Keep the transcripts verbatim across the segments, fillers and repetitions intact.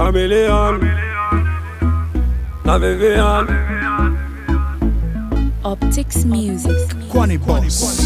Chameleon, la Vivian, Optics Music, Kwani Boss.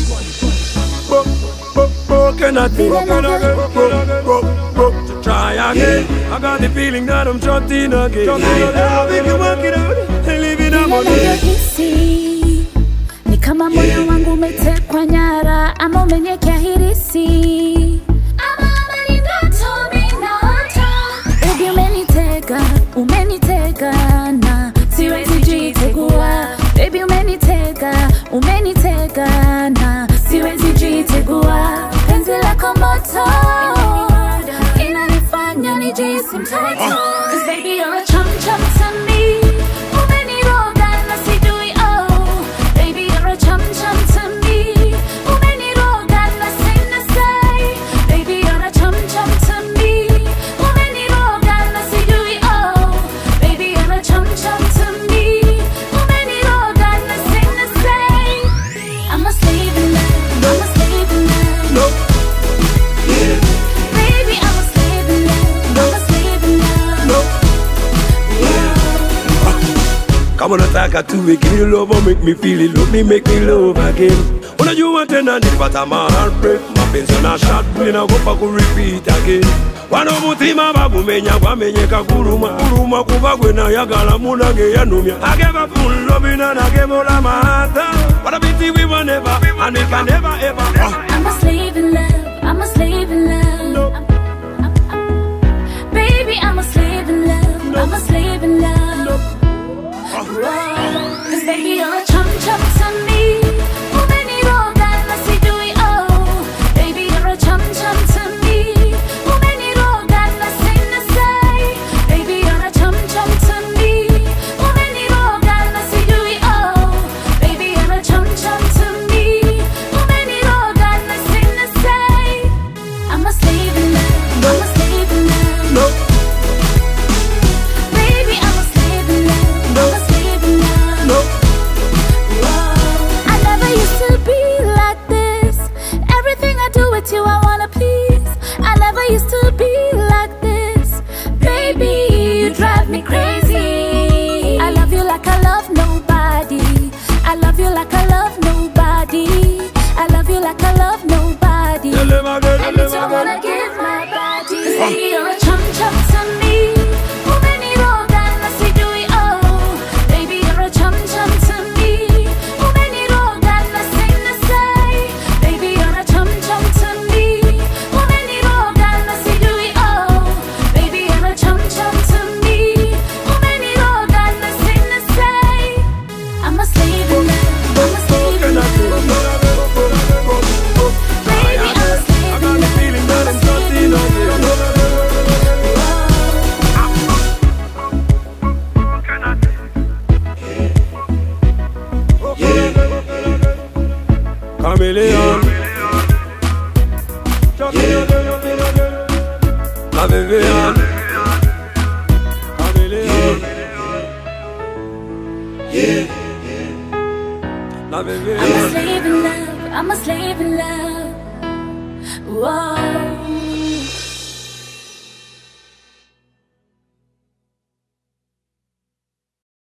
Broken at me, broken again, broke, broke, to try again. I got the feeling that I'm trapped in again. Now we can work it out and live it up again. Ni kama moyo wangu umetekwa nyara, ama umenyekea hirisi, ama ama ni ndoto minaota. Baby umenitega, umenitega na siwezi jitegua. Baby umenitega, umenitega na siwezi jitegua. Penzi lako moto inanifanya nijihisi mtoto. Cause baby you're a chum chum to me. Umeniroga na sijui oh. Baby you're a chum chum to me. Umeniroga na sina say. Baby you're a chum chum to me. Umeniroga na sijui oh. Baby you're a chum chum to me. Umeniroga na sina say. I'm a slave in love, I'm a slave in love. No. Yeah. Baby I'm a slave in love, I'm a slave in love. No. Kama nataka tuwe give me love or make me feel it, love me make me love again. Unajua tena nilipata my heartbreak, mapenzi na shot ninaogopa ku repeat again. Wano mutima bagumenya kwamenyeka kuruma kuruma kubagwe na yagala munage yanumya. I gave a full love and I gave all of my heart. What a pity we were never and we can never ever. I'm a slave in love, I'm a slave in love. No. I'm, I'm, I'm, baby, I'm a slave in love, No. I'm a slave in love. No. Whoa. Cause baby, you're a chum chum to me. Umeniroga na sijui oh. Baby, you're a chum chum to me. Umeniroga na sina say. Baby, you're a chum chum to me. Umeniroga na sijui oh. Baby, you're a chum chum to me. Umeniroga na sina say. I'm a slave in love, I'm a slave in love. No. Baby, I'm a slave in love, I'm a slave in love. No. Whoa. I never used to be like this. Everything I do with you, I wanna please. I never used to be like this. Baby, you drive me crazy. I love you like I love nobody. I love you like I love nobody. I love you like I love nobody. You live again, you And live I wanna again. give my body. Cause baby, you're a chum chum to me. Umeniroga na sijui oh. Baby, you're a chum chum to me. Umeniroga na sina say. Baby, you're a chum chum to me. Umeniroga na sijui oh. Baby, you're a chum chum to me. Umeniroga na sina say. I'm a slave in love, I'm a slave in love. Baby, I'm a slave I in got the love, feeling that I'm trapped in again. Chameleon, la Vivian, Chameleon, la I'm a Vivian. slave in love, I'm a slave in love. Whoa.